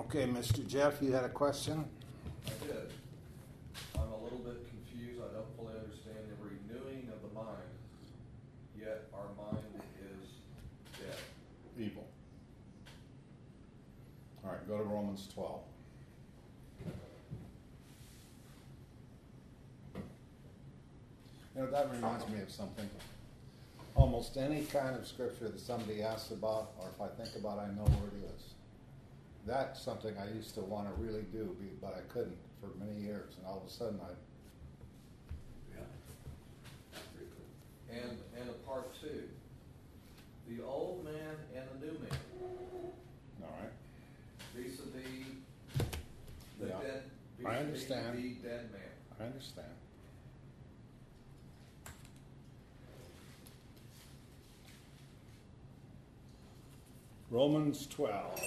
Okay, Mr. Jeff, you had a question? I did. I'm a little bit confused. I don't fully understand the renewing of the mind, yet our mind is dead. Evil. All right, go to Romans 12. You know, that reminds me of something. Almost any kind of scripture that somebody asks about, or if I think about, I know where it is. That's something I used to want to really do, but I couldn't for many years. And all of a sudden, Yeah. And a part two. The old man and the new man. all right. Vis-a-vis the Yeah. dead. I understand. The dead man. I understand. Romans 12.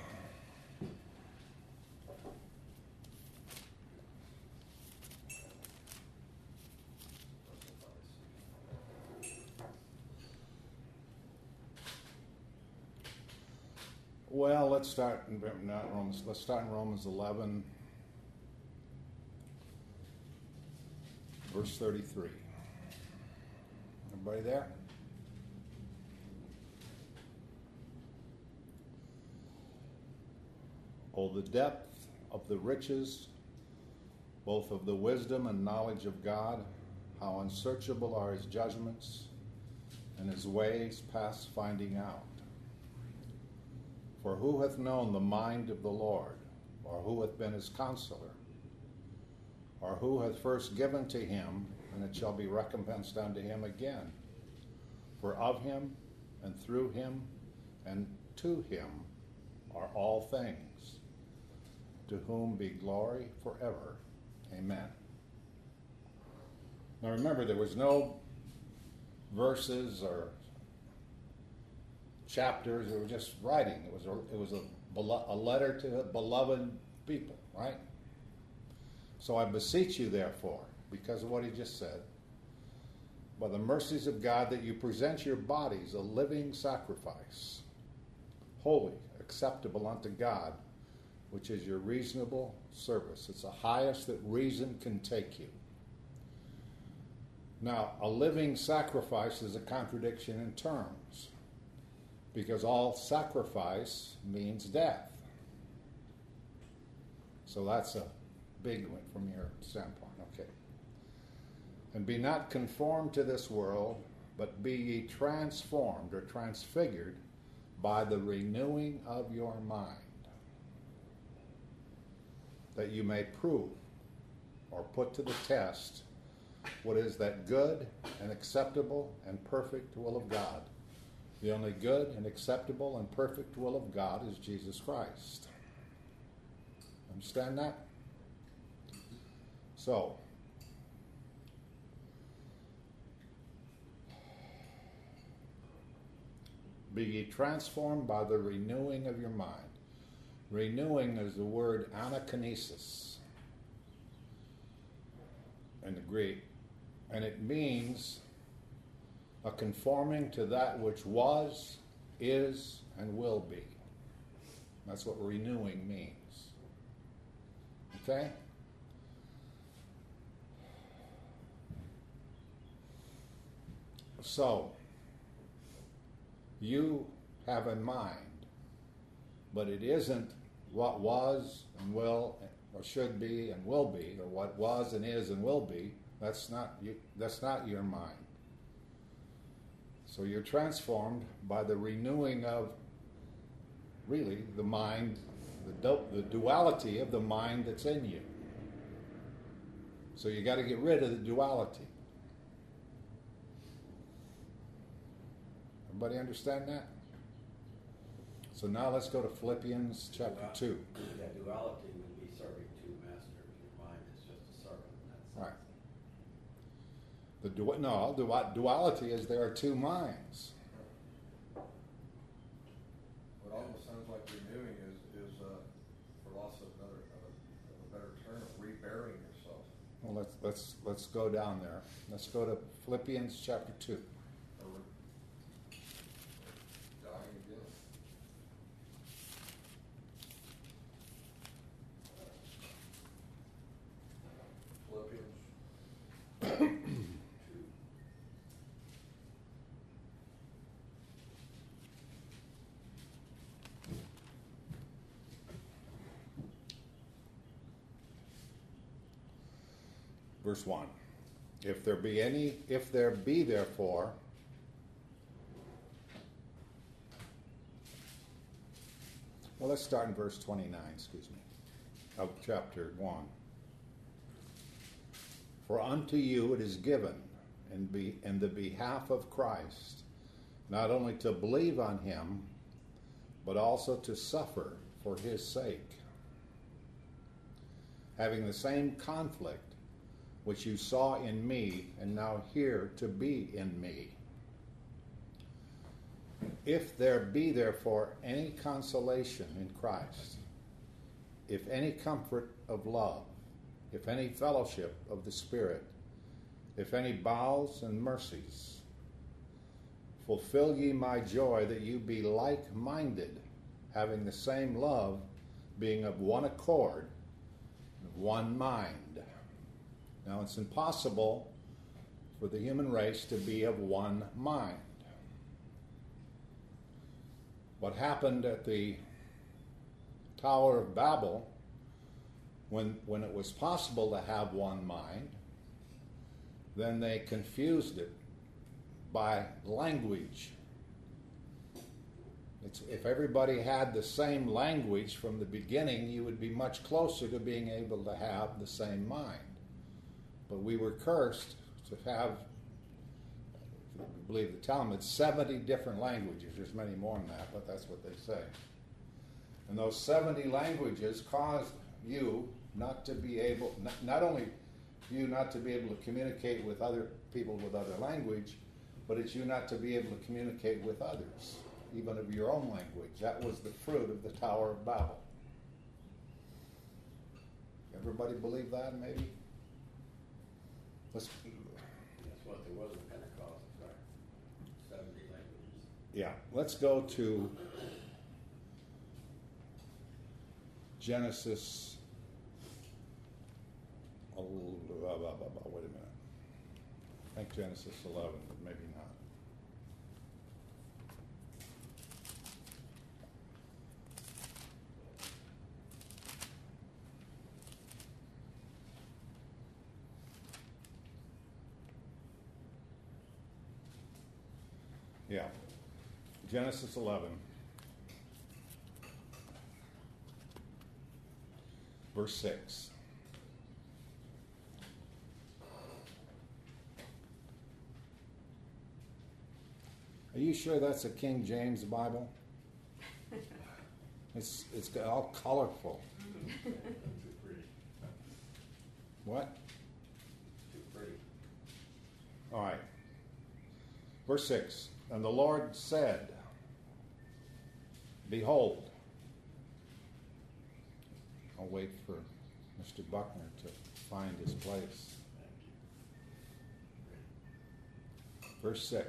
Well, let's start in not Romans. Let's start in Romans 11, verse 33. Everybody there? Oh, the depth of the riches, both of the wisdom and knowledge of God, how unsearchable are his judgments, and his ways past finding out. For who hath known the mind of the Lord, or who hath been his counselor, or who hath first given to him, and it shall be recompensed unto him again? For of him, and through him, and to him are all things, to whom be glory forever. Amen. Now remember, there was no verses or chapters. It was just writing. It was a letter to beloved people, right? So I beseech you, therefore, because of what he just said, by the mercies of God, that you present your bodies a living sacrifice, holy, acceptable unto God, which is your reasonable service. It's the highest that reason can take you. Now, a living sacrifice is a contradiction in terms, because all sacrifice means death. So that's a big one from your standpoint. Okay. And be not conformed to this world, but be ye transformed or transfigured by the renewing of your mind, that you may prove or put to the test what is that good and acceptable and perfect will of God. The only good and acceptable and perfect will of God is Jesus Christ. Understand that? So, be ye transformed by the renewing of your mind. Renewing is the word anakinesis in the Greek, and it means a conforming to that which was, is, and will be. That's what renewing means. Okay? So, you have in mind, but it isn't what was and will or should be and will be, or what was and is and will be. That's not your mind. So you're transformed by the renewing of, really, the mind, the duality of the mind that's in you. So you got to get rid of the duality. Everybody understand that? So now let's go to Philippians chapter 2. Yeah, duality would be serving two masters. Your mind is just a servant in that sense. Right. Duality is there are two minds. What almost sounds like renewing is for loss of a better term, rebearing yourself. Well, let's go down there. Let's go to Philippians chapter 2. Or dying again. verse 1. If there be therefore well, let's start in verse 29, of chapter 1. For unto you it is given in the behalf of Christ, not only to believe on him, but also to suffer for his sake, having the same conflict which you saw in me, and now hear to be in me. If there be therefore any consolation in Christ, if any comfort of love, if any fellowship of the Spirit, if any bowels and mercies, fulfill ye my joy, that you be like-minded, having the same love, being of one accord, of one mind. Now, it's impossible for the human race to be of one mind. What happened at the Tower of Babel, when it was possible to have one mind, then they confused it by language. If everybody had the same language from the beginning, you would be much closer to being able to have the same mind. But we were cursed to have, if you believe the Talmud, 70 different languages. There's many more than that, but that's what they say. And those 70 languages caused you not to be able, not only you not to be able to communicate with other people with other language, but it's you not to be able to communicate with others, even of your own language. That was the fruit of the Tower of Babel. Everybody believe that, maybe? That's what there was in Pentecost, right? 70 languages. Yeah, let's go to Genesis. Wait a minute. I think Genesis 11, but maybe not. Yeah, Genesis 11, verse 6. Are you sure that's a King James Bible? It's all colorful. Too pretty. What? Too pretty. All right. Verse 6. And the Lord said, behold. I'll wait for Mr. Buckner to find his place. Verse 6.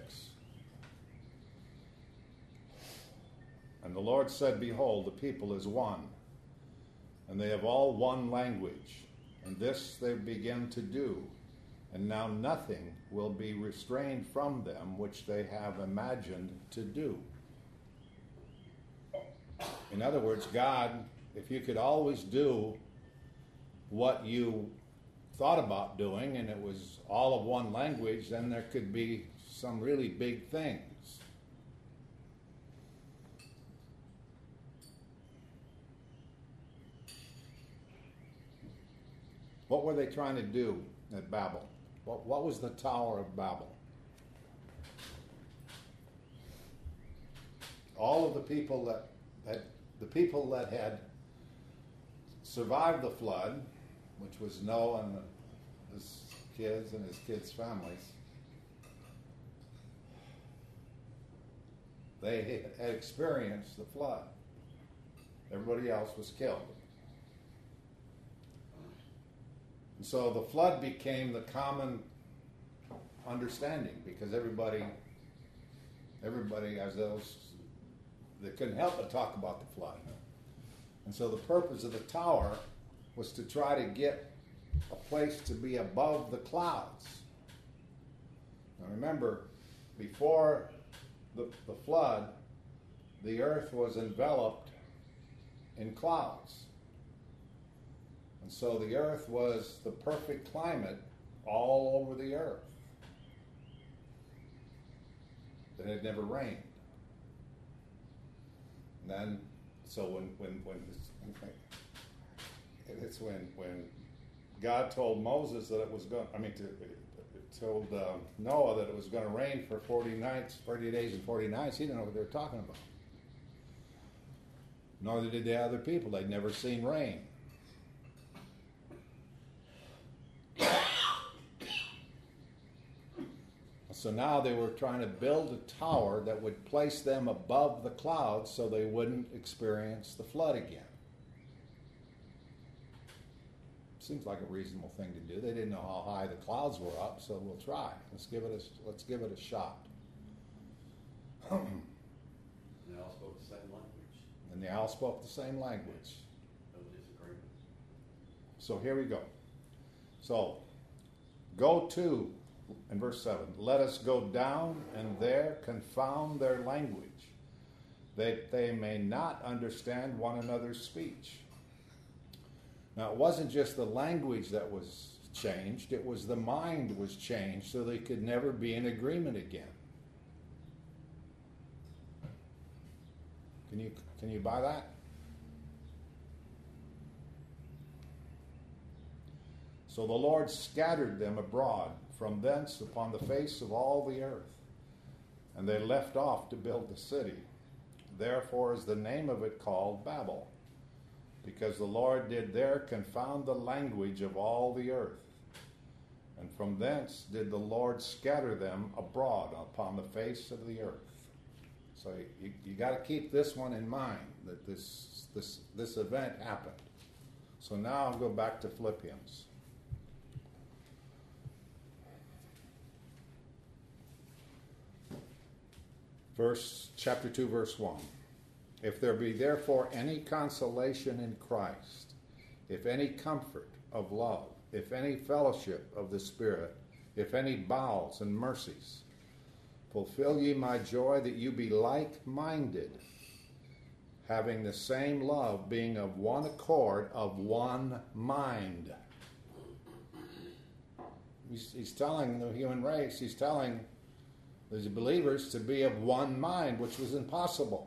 And the Lord said, behold, the people is one, and they have all one language, and this they begin to do. And now nothing will be restrained from them which they have imagined to do. In other words, God, if you could always do what you thought about doing, and it was all of one language, then there could be some really big things. What were they trying to do at Babel? What was the Tower of Babel? All of the people that had survived the flood, which was Noah and his kids and his kids' families, they had experienced the flood. Everybody else was killed. And so the flood became the common understanding, because everybody as those, they couldn't help but talk about the flood. And so the purpose of the tower was to try to get a place to be above the clouds. Now remember, before the flood, the earth was enveloped in clouds. And so the earth was the perfect climate all over the earth. It had never rained. And then, so when God told Moses that it was going, told Noah that it was going to rain for 40 days and 40 nights, he didn't know what they were talking about. Nor did the other people. They'd never seen rain. So now they were trying to build a tower that would place them above the clouds so they wouldn't experience the flood again. Seems like a reasonable thing to do. They didn't know how high the clouds were up, so we'll try. Let's give it a shot. They all spoke the same language. And they all spoke the same language. No disagreement. So here we go. So, go to, in verse 7, let us go down and there confound their language, that they may not understand one another's speech. Now, it wasn't just the language that was changed, it was the mind was changed so they could never be in agreement again. Can you buy that? So the Lord scattered them abroad from thence upon the face of all the earth, and they left off to build the city. Therefore is the name of it called Babel, because the Lord did there confound the language of all the earth. And from thence did the Lord scatter them abroad upon the face of the earth. So you got to keep this one in mind, that this event happened. So now I'll go back to Philippians. Chapter 2, verse 1. If there be therefore any consolation in Christ, if any comfort of love, if any fellowship of the Spirit, if any bowels and mercies, fulfill ye my joy, that you be like-minded, having the same love, being of one accord, of one mind. He's telling the human race, he's telling the believers to be of one mind, which was impossible.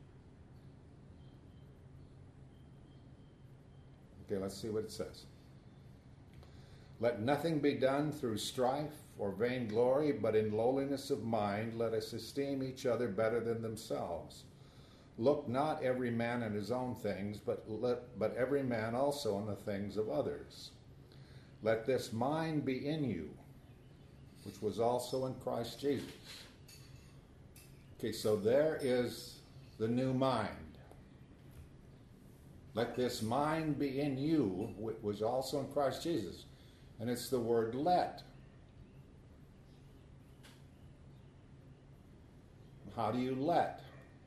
Okay, let's see what it says. Let nothing be done through strife or vainglory, but in lowliness of mind let us esteem each other better than themselves. Look not every man on his own things, but every man also on the things of others. Let this mind be in you, which was also in Christ Jesus. Okay, so there is the new mind. Let this mind be in you, which was also in Christ Jesus. And it's the word let. How do you let?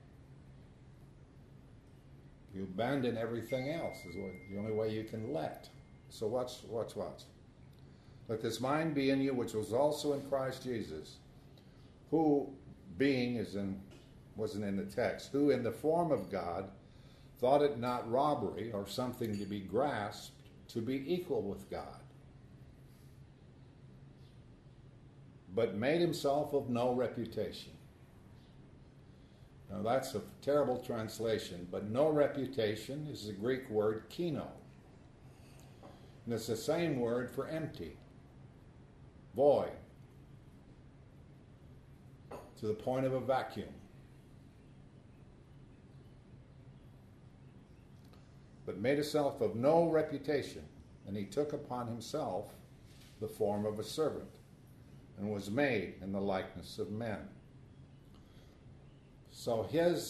You abandon everything else is the only way you can let. So watch. Let this mind be in you, which was also in Christ Jesus, who being wasn't in the text, who in the form of God thought it not robbery or something to be grasped to be equal with God, but made himself of no reputation. Now that's a terrible translation, but no reputation is the Greek word kino. And it's the same word for empty, void, to the point of a vacuum. But made himself of no reputation, and he took upon himself the form of a servant, and was made in the likeness of men. So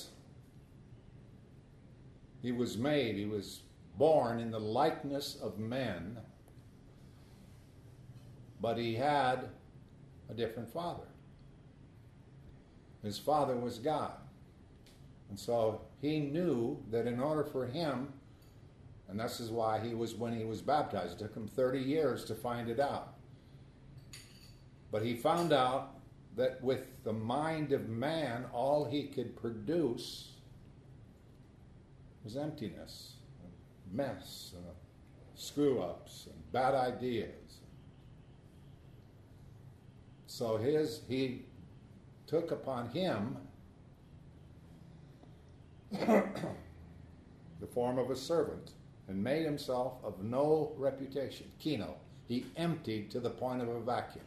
he was born in the likeness of men, but he had a different father. His father was God. And so he knew that in order for him, and this is why when he was baptized, it took him 30 years to find it out. But he found out that with the mind of man, all he could produce was emptiness, and mess, and screw-ups, and bad ideas. So he took upon him the form of a servant and made himself of no reputation. Keno. He emptied to the point of a vacuum.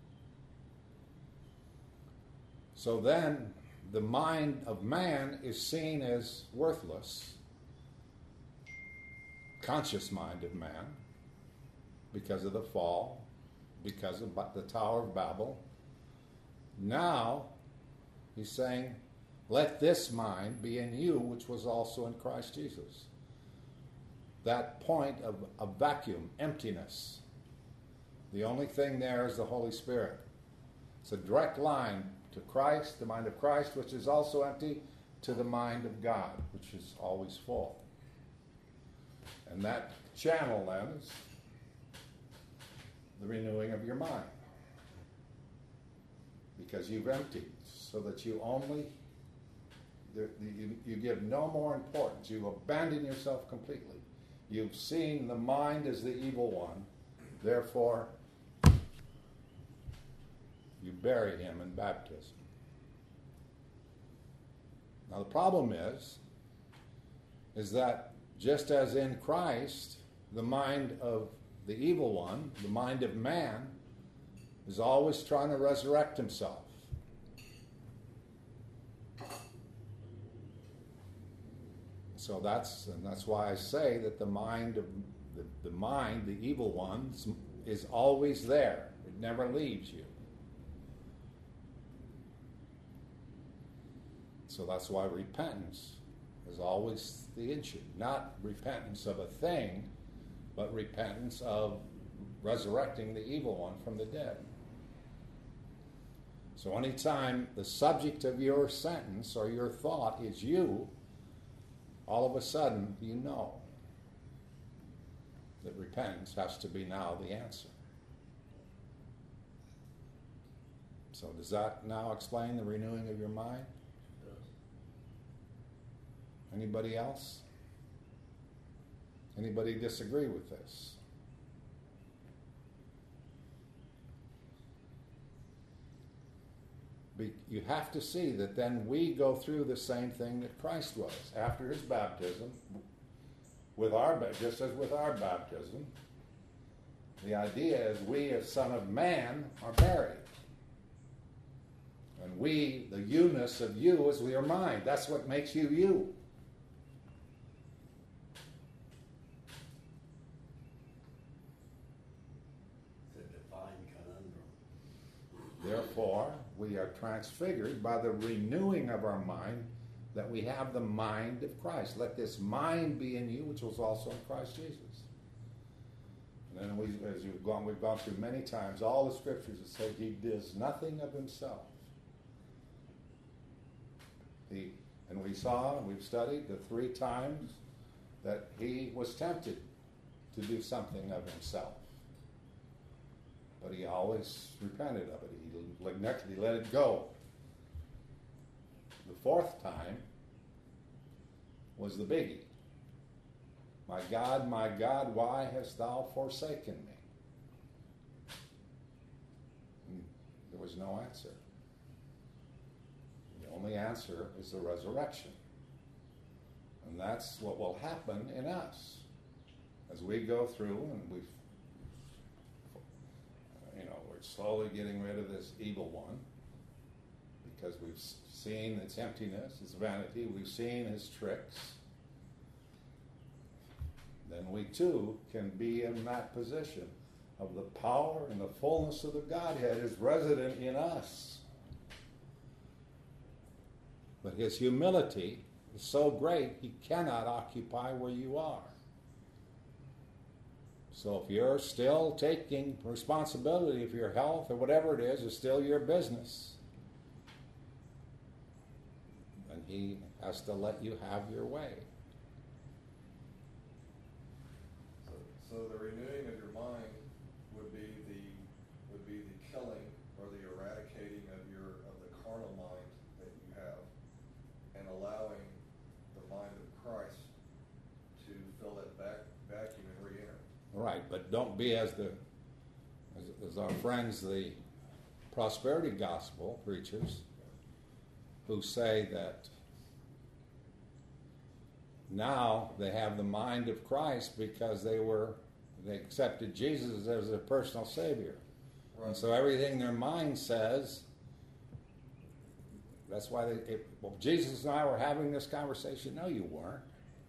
So then the mind of man is seen as worthless, conscious mind of man, because of the fall, because of the Tower of Babel. Now, he's saying, let this mind be in you, which was also in Christ Jesus. That point of a vacuum, emptiness. The only thing there is the Holy Spirit. It's a direct line to Christ, the mind of Christ, which is also empty, to the mind of God, which is always full. And that channel then is the renewing of your mind. Because you've emptied, so that you only, you give no more importance. You abandon yourself completely. You've seen the mind as the evil one. Therefore, you bury him in baptism. Now the problem is that just as in Christ, the mind of the evil one, the mind of man, is always trying to resurrect himself. So that's why I say that the mind of the evil one, is always there. It never leaves you. So that's why repentance is always the issue. Not repentance of a thing, but repentance of resurrecting the evil one from the dead. So anytime the subject of your sentence or your thought is you, all of a sudden you know that repentance has to be now the answer. So does that now explain the renewing of your mind? Anybody else? Anybody disagree with this? You have to see that then we go through the same thing that Christ was after his baptism, just as with our baptism. The idea is we as Son of Man are buried. And we, the you-ness of you, is your mind. That's what makes you you. It's a divine conundrum. Therefore, we are transfigured by the renewing of our mind, that we have the mind of Christ. Let this mind be in you, which was also in Christ Jesus. And then we've gone through many times all the scriptures that say he does nothing of himself. And we've studied the 3 times that he was tempted to do something of himself. But he always repented of it. He let it go. The 4th time was the biggie. My God, why hast thou forsaken me? And there was no answer. The only answer is the resurrection. And that's what will happen in us as we go through and we're slowly getting rid of this evil one, because we've seen its emptiness, its vanity, we've seen his tricks. Then we too can be in that position of the power and the fullness of the Godhead is resident in us. But his humility is so great, he cannot occupy where you are. So if you're still taking responsibility of your health or whatever it is, it's still your business. And he has to let you have your way. So the renewing of your mind would be the killing or the eradicating of the carnal mind that you have, and allowing the mind of Christ to fill that vacuum and re-enter. Right, but don't be as our friends, the prosperity gospel preachers who say that now they have the mind of Christ because they accepted Jesus as their personal Savior. Right. And so everything their mind says, that's why well, Jesus and I were having this conversation. No, you weren't.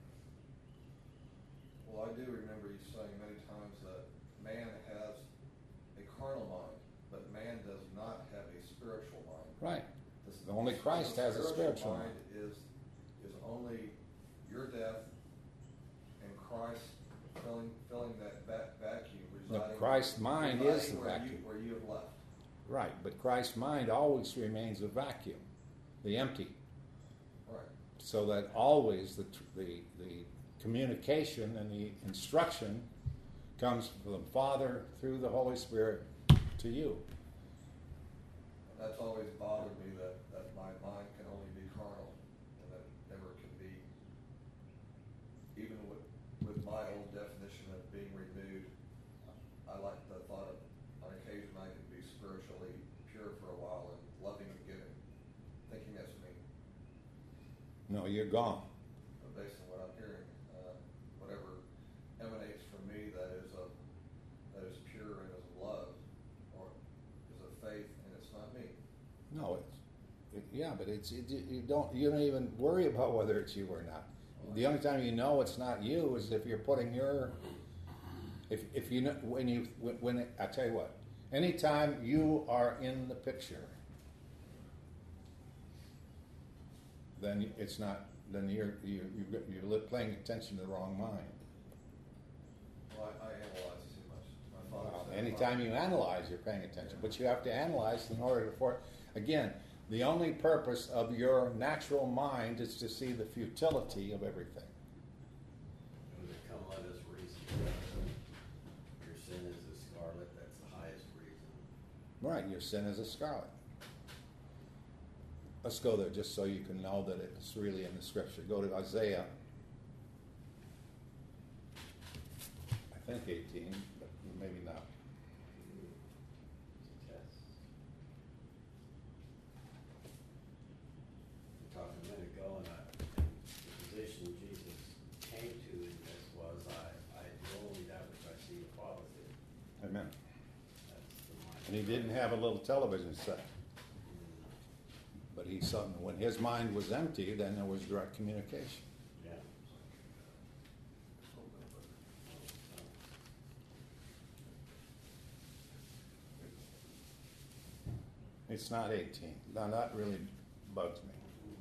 Well, I do remember you saying many times that man has a carnal mind, but man does not have a spiritual mind. Right. Only Christ has a spiritual mind. Is only your death and Christ filling that vacuum. No, Christ's mind is the where vacuum. where you have left. Right, but Christ's mind always remains a vacuum, the empty. Right. So that always the communication and the instruction comes from the Father through the Holy Spirit to you. That's always bothered me that my mind can only be carnal and that it never can be, even with my old definition of being renewed, I like the thought of on occasion I can be spiritually pure for a while and loving and giving, thinking that's me. No, you're gone. But based on what I'm hearing, whatever emanates from me that is pure and is of love or is of faith and it's not me. No, you don't even worry about whether it's you or not. The only time you know it's not you is if you're putting your, if you know when I tell you what, anytime you are in the picture, then it's not. Then you're paying attention to the wrong mind. Well, I analyze too much. My father Well, said, anytime you analyze, you're paying attention. But you have to analyze in order to again, the only purpose of your natural mind is to see the futility of everything. When they come, let us reason. Your sin is as scarlet, that's the highest reason. Right, your sin is a scarlet. Let's go there just so you can know that it's really in the scripture. Go to Isaiah, I think 18, but maybe not. We talked a minute ago, and the position Jesus came to in this was, I do only that which I see the Father do. Amen. That's the mind. And he didn't have a little television set. But he saw when his mind was empty, then there was direct communication. Yeah. It's not 18. Now that really bugs me.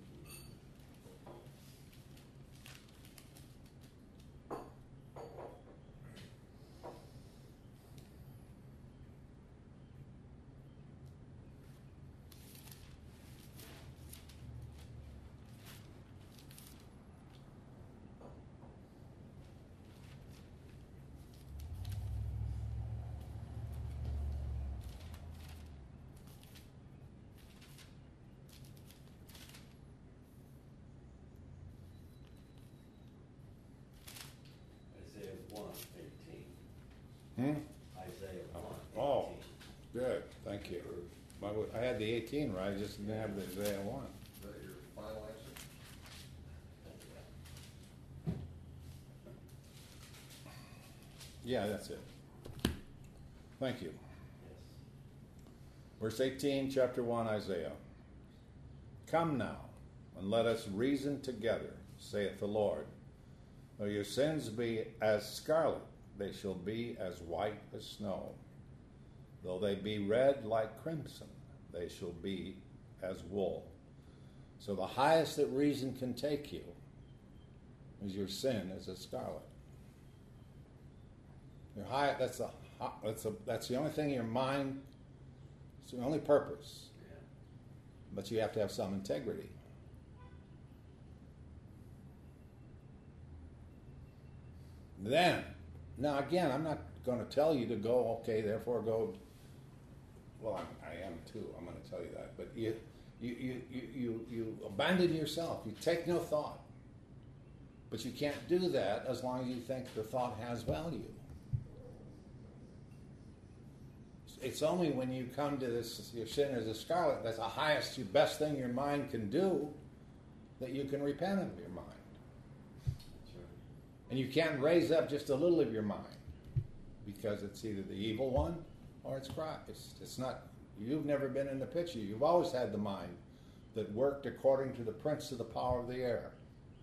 Isaiah 1:18. Hmm? Isaiah 1:18. Oh, good. Thank you. I had the 18 right. I just didn't have the Isaiah 1. Is that your final answer? Yeah, that's it. Thank you. Yes. Verse 18, chapter 1, Isaiah. Come now, and let us reason together, saith the Lord. Though your sins be as scarlet, they shall be as white as snow. Though they be red like crimson, they shall be as wool. So the highest that reason can take you is your sin as a scarlet. Your high, that's the only thing in your mind. It's the only purpose. Yeah. But you have to have some integrity. Then, now again, I'm not going to tell you to go. Okay, therefore go. Well, I am too. I'm going to tell you that. But you abandon yourself. You take no thought. But you can't do that as long as you think the thought has value. it's only when you come to this, your sin is a scarlet, that's the highest, your best thing your mind can do, that you can repent of your mind. That's right. And you can't raise up just a little of your mind, because it's either the evil one or it's Christ. It's not, you've never been in the picture. You've always had the mind that worked according to the prince of the power of the air.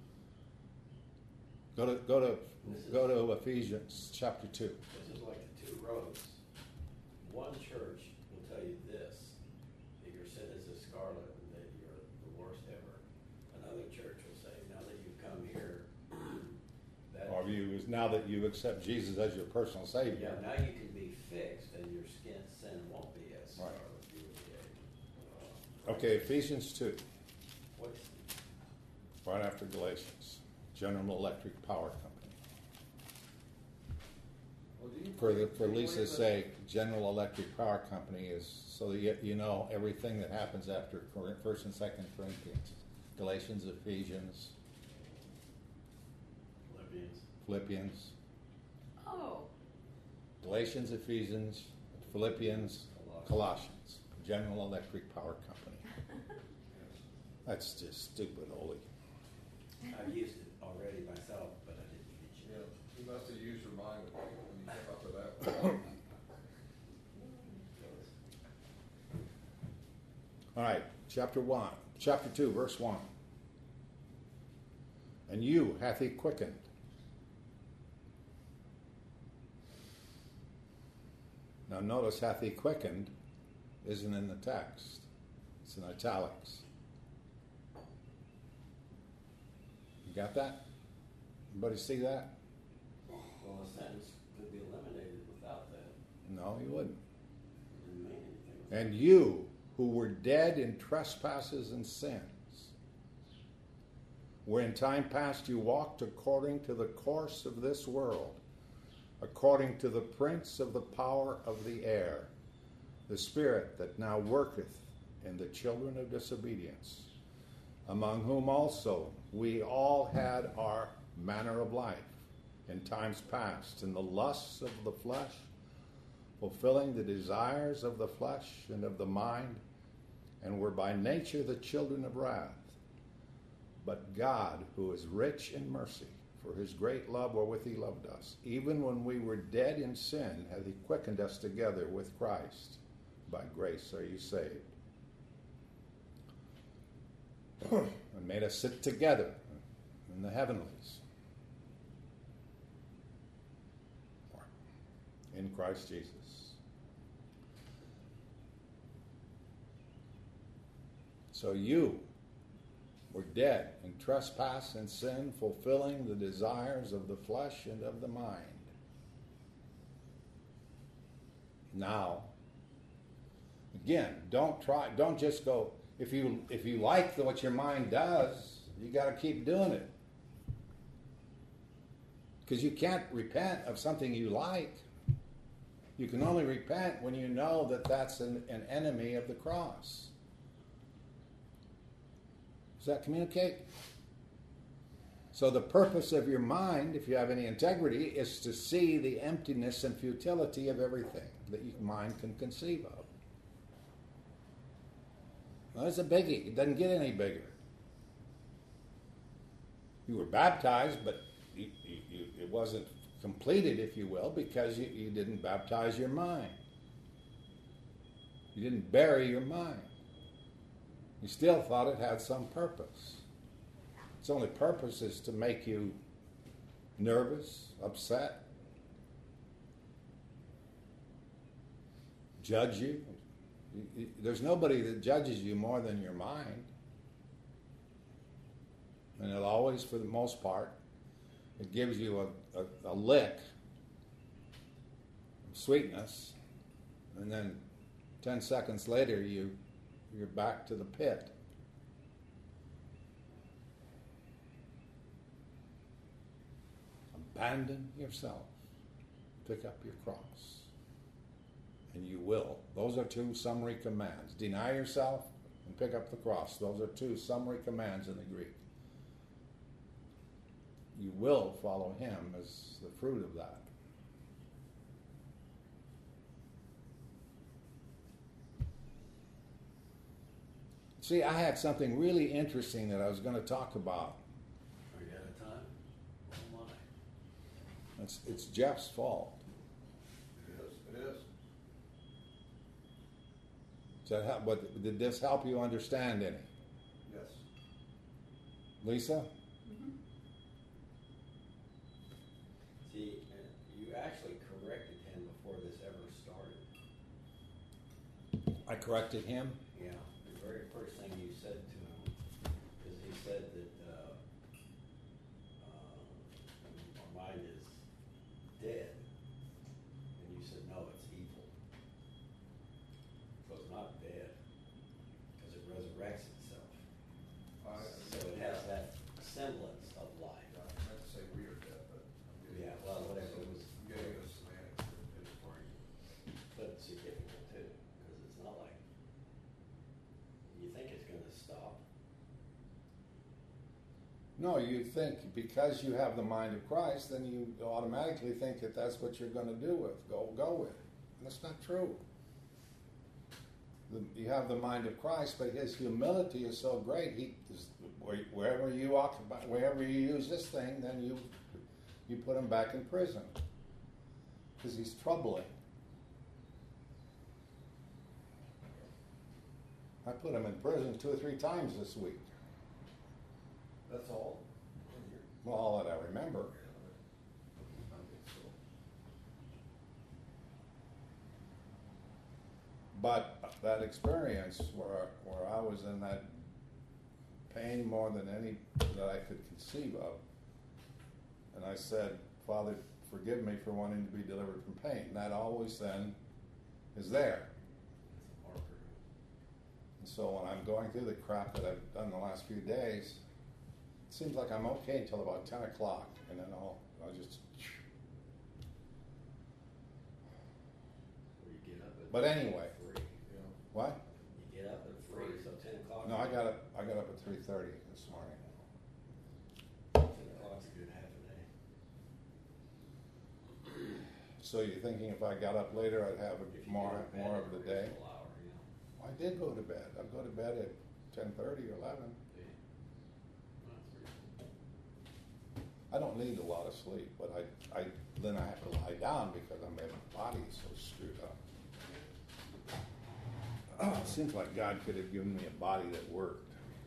Go to Ephesians chapter 2. This is like the two roads. One church will tell you this, that your sin is as scarlet and that you're the worst ever. Another church will say, now that you've come here, that Our view is now that you accept Jesus as your personal Savior. yeah, now you can be fixed and your sin won't be as Right. scarlet. You will be Okay, Ephesians 2, what's right after Galatians. General Electric Power Company. Well, do you For believe- do you Lisa's believe that- sake, General Electric Power Company is so that you know everything that happens after 1st and 2nd Corinthians. Galatians, Ephesians, Philippians? Philippians. Oh, Galatians, Ephesians, Philippians, Colossians. General Electric Power Company. That's just stupid, Oli. I've used it already myself, but I didn't teach Yeah, it. you must have used your mind when you came up with that one. All right, chapter 2, verse 1. And you hath he quickened. Now notice hath he quickened isn't in the text. It's in italics. You got that? Everybody see that? Well, a sentence could be eliminated without that. No, you wouldn't. It didn't mean anything. And you, who were dead in trespasses and sins, where in time past you walked according to the course of this world, according to the prince of the power of the air, the spirit that now worketh in the children of disobedience, among whom also we all had our manner of life in times past, in the lusts of the flesh, fulfilling the desires of the flesh and of the mind, and were by nature the children of wrath. But God, who is rich in mercy, for his great love wherewith he loved us, even when we were dead in sin, hath he quickened us together with Christ. By grace are you saved. And made us sit together in the heavenlies, in Christ Jesus. So you were dead in trespass and sin, fulfilling the desires of the flesh and of the mind. Now, again, don't just go, if you like what your mind does, you got to keep doing it. Because you can't repent of something you like. You can only repent when you know that that's an enemy of the cross. Does that communicate? So the purpose of your mind, if you have any integrity, is to see the emptiness and futility of everything that your mind can conceive of. Well, it's a biggie. It doesn't get any bigger. You were baptized, but it wasn't completed, if you will, because you didn't baptize your mind. You didn't bury your mind. You still thought it had some purpose. Its only purpose is to make you nervous, upset, judge you. There's nobody that judges you more than your mind. And it'll always, for the most part, it gives you a lick of sweetness, and then 10 seconds later you're back to the pit. Abandon yourself. Pick up your cross. And you will. Those are two summary commands. Deny yourself and pick up the cross. Those are two summary commands in the Greek. You will follow him as the fruit of that. See, I had something really interesting that I was going to talk about. Are you out of time? Oh my. It's Jeff's fault. It is. Does that help? But did this help you understand any? Yes. Lisa? See, you actually corrected him before this ever started. I corrected him. Yeah, the very first thing you said to him is he said that our mind is dead, and you said no, it's evil. So it's not dead because it resurrects itself. So it has that semblance of life. I meant to say we are dead, but I'm getting. Yeah, well, whatever, it was. I'm getting the semantics important. But it's significant too, because it's not like you think it's going to stop. No, you think because you have the mind of Christ, then you automatically think that that's what you're going to do with. Go with. And that's not true. You have the mind of Christ, but his humility is so great. He is, wherever you occupy, wherever you use this thing, then you put him back in prison because he's troubling. I put him in prison 2 or 3 times this week. That's all? Well, all that I remember. I think so. But that experience where I was in that pain more than any that I could conceive of, and I said, Father, forgive me for wanting to be delivered from pain. That always then is there. It's a marker. And so when I'm going through the crap that I've done the last few days, it seems like I'm okay until about 10 o'clock, and then I'll just... Where you get up at But anyway. 3. Yeah. What? You get up at 3, so 10 o'clock. No, I got up at 3:30 this morning. 10 o'clock's a good half a day. So you're thinking if I got up later, I'd have If you more go to bed of at the a day? reasonable hour, yeah. I did go to bed. I'd go to bed at 10:30 or 11. Yeah. Well, that's reasonable. I don't need a lot of sleep, but then I have to lie down because my body is so screwed up. It seems like God could have given me a body that worked.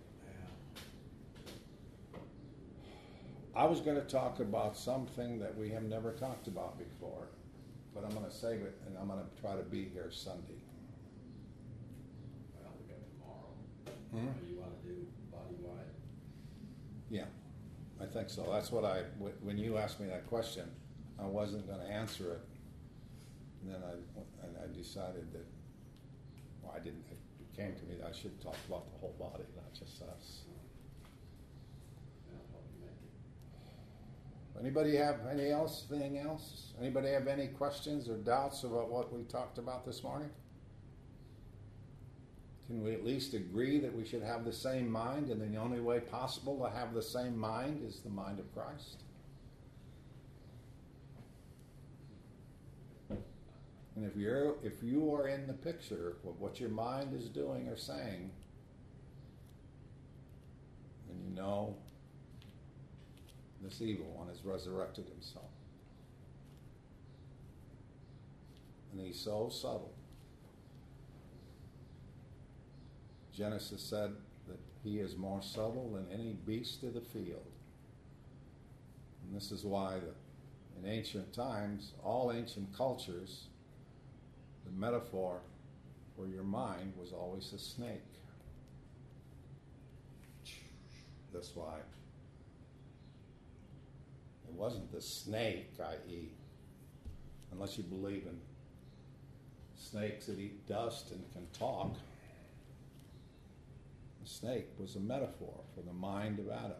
Yeah. I was going to talk about something that we have never talked about before, but I'm going to save it and I'm going to try to be here Sunday. Well, we got tomorrow. Hmm? You want to do body-wide? Yeah, I think so. That's what when you asked me that question, I wasn't going to answer it. And then I decided that, well, it came to me that I should talk about the whole body, not just us. That'll help you make it. Anybody have anything else? Anybody have any questions or doubts about what we talked about this morning? Can we at least agree that we should have the same mind, and the only way possible to have the same mind is the mind of Christ? And if you are in the picture of what your mind is doing or saying, then you know this evil one has resurrected himself. And he's so subtle. Genesis said that he is more subtle than any beast of the field. And this is why in ancient times, all ancient cultures, the metaphor for your mind was always a snake. That's why. It wasn't the snake, i.e., unless you believe in snakes that eat dust and can talk. The snake was a metaphor for the mind of Adam.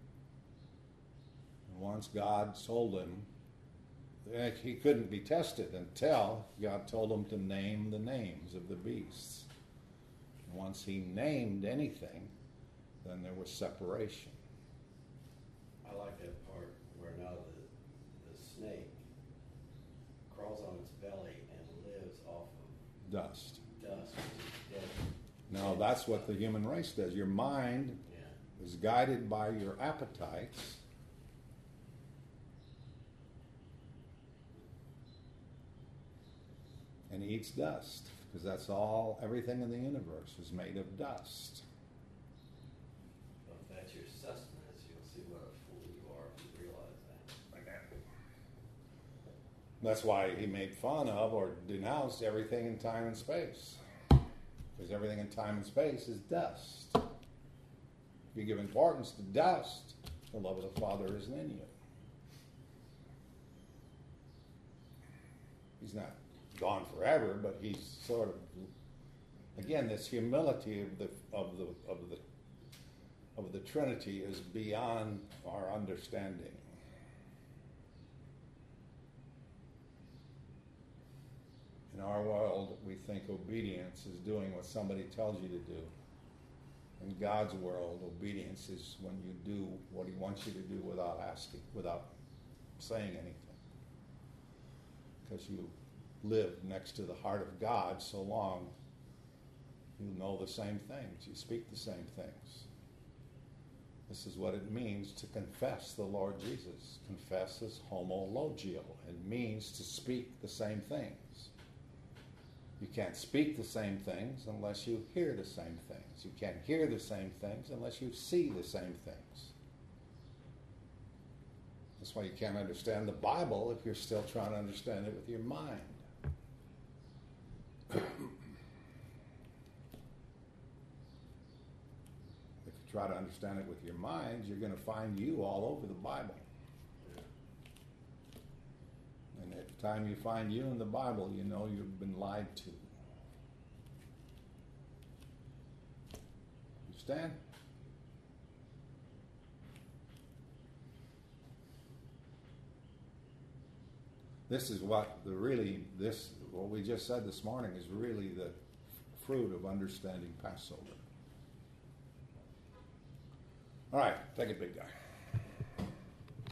And once God told him, he couldn't be tested until God told him to name the names of the beasts. And once he named anything, then there was separation. I like that part where now the snake crawls on its belly and lives off of Dust. dust, which is dead. And No, that's what the human race does. Your mind Yeah. is guided by your appetites. And eats dust, because that's all, everything in the universe is made of dust. Well, if that's your sustenance, you'll see what a fool you are if you realize that. That's why he made fun of or denounced everything in time and space. Because everything in time and space is dust. If you give importance to dust, the love of the Father isn't in you. He's not gone forever, but he's sort of, again, this humility of the Trinity is beyond our understanding. In our world, we think obedience is doing what somebody tells you to do. In God's world, obedience is when you do what he wants you to do without asking, without saying anything. Because you live next to the heart of God so long, you know the same things. You speak the same things. This is what it means to confess the Lord Jesus. Confess is homologio. It means to speak the same things. You can't speak the same things unless you hear the same things. You can't hear the same things unless you see the same things. That's why you can't understand the Bible if you're still trying to understand it with your mind. If you try to understand it with your mind, you're going to find you all over the Bible. And at the time you find you in the Bible, you know you've been lied to. Understand? This is what what we just said this morning is really the fruit of understanding Passover. All right, take it, big guy.